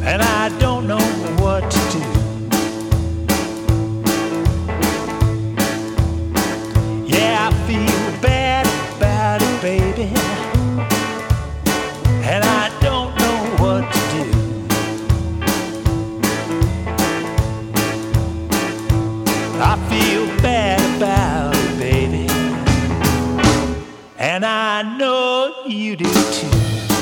and I don't know what to do. Yeah, I feel bad about it, baby, and I don't know what to do. I feel bad about it, baby, and I know you do too.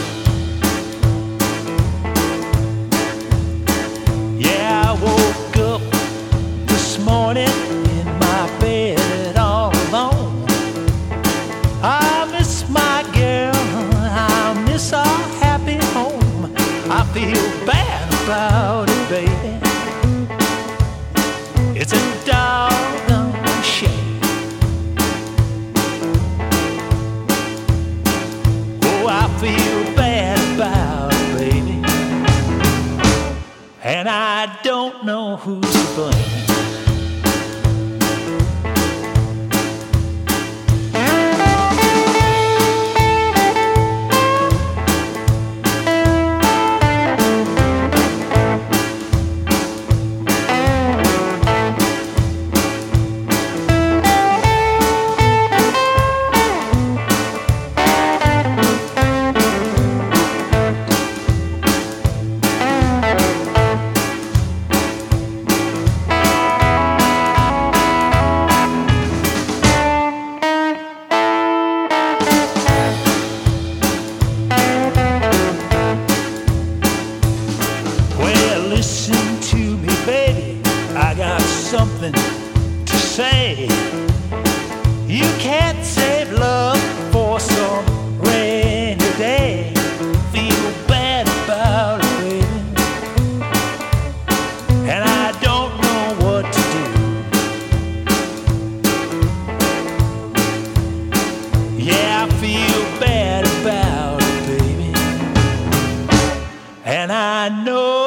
Yeah, I woke up this morning in my bed all alone. I miss my girl, I miss our happy home. I feel bad about it, baby. It's a doggone shame. Oh, I feel bad about it, baby, and I don't know who's to blame. Listen to me, baby, I got something to say. You can't save love for some rainy day. Feel bad about it, baby, and I don't know what to do. Yeah, I feel bad about it, baby, and I know